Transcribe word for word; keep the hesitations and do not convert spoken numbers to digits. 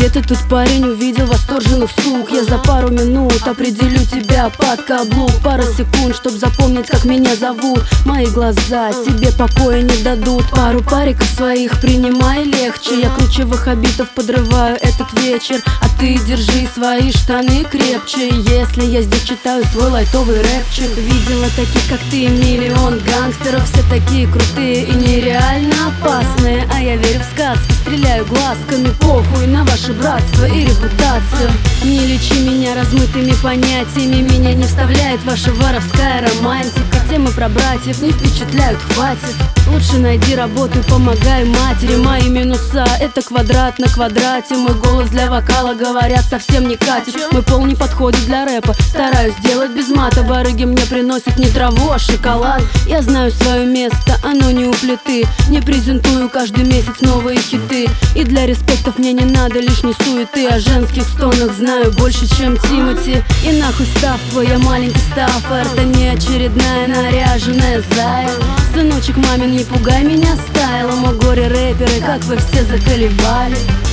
Где ты тут, парень, увидел восторженных сук? Я за пару минут определю тебя под каблук. Пара секунд, чтоб запомнить, как меня зовут. Мои глаза тебе покоя не дадут. Пару париков своих принимай легче. Я круче ваххабитов подрываю этот вечер. А ты держи свои штаны крепче. Если я здесь читаю свой лайтовый рэпчик. Видела таких, как ты, миллион гангстеров. Все такие крутые и нереально опасные. А я верю в сказки, стреляю глазками. Похуй на ваше братство и репутацию. Не лечи меня размытыми понятиями. Меня не вставляет ваша воровская романтика. Темы про братьев не впечатляют, хватит. Лучше найди работу и помогай матери. Мои минуса — это квадрат на квадрате. Мой голос для вокала, говорят, совсем не катит. Мой пол не подходит для рэпа. Стараюсь делать без мата. Барыги мне приносят не траву, а шоколад. Я знаю свое место, оно не у плиты. Не презентую каждый месяц новые хиты. И для респектов мне не надо лишней суеты. О женских стонах знаю больше, чем Тимати. И нахуй став твой, я маленький Стаффорд. Это не очередная наряженная зая. Сыночек мамин, не пугай меня стайлом. О горе рэперы, как вы все заколебали.